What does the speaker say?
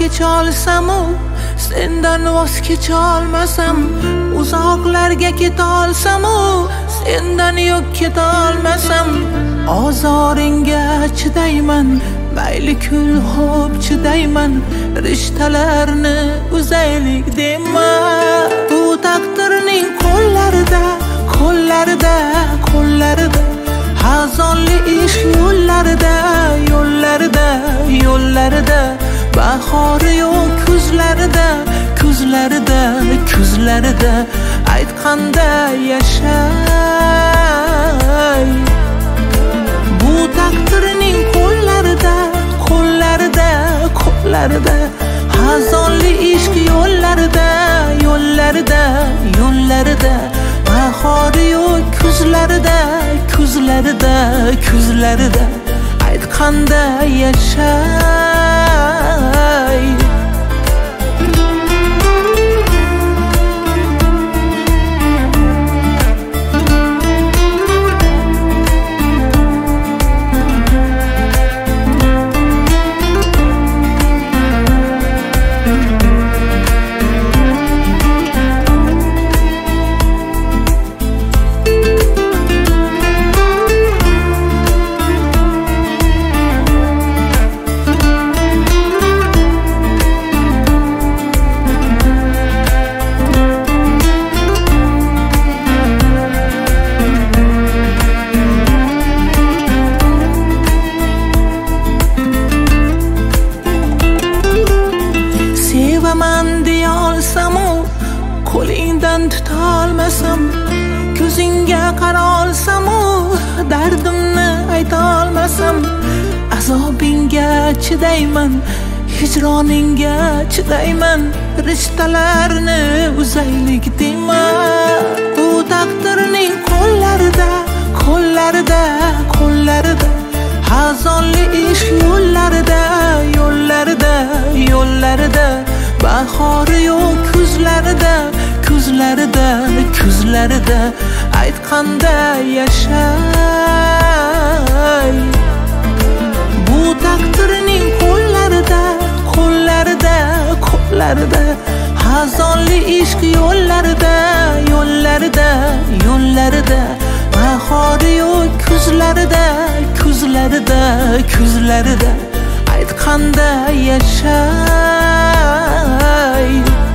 kecholsam-u sendan voz kecholmasam, uzoqlarga ketolsam-u sendan yo'q ketolmasam, ozoringga chidayman, mayli kul xo'p chidayman, rishtalarni uzaylik dema. Bu taqdirning qo'llarida, qo'llarida, qo'llarida, hazonli ishq yo'llarida, yo'llarida, yo'llarida, bahori yo'q kuzlarida, kuzlarida, kuzlarida, aytganda yashay. Bu taqdirning qo'llarida, qo'llarida, qo'llarida, hazonli ishq yo'llarida, yo'llarida, yo'llarida, bahori yo'q kuzlarida, kuzlarida, kuzlarida, aytganda yashay. Qo'lingdan tutolmasam, ko'zingga qarolsam-u dardimni aytolmasam, azobingga chidayman, hijroningga chidayman, rishtalarni uzaylik dema. Bu taqdirning qo'llarida, qo'llarida, qo'llarida, hazonli ishq yo'llarida, yo'llarida, yo'llarida, bahori yo'q kuzlarida, kuzlarida, kuzlarida, aytganda yashay. Bu taqdirning qo'llarida, qo'llarida, qo'llarida, hazonli ishq yo'llarida, yo'llarida, yo'llarida, bahori yo'q kuzlarida, kuzlarida, kuzlarida, aytganda yashay.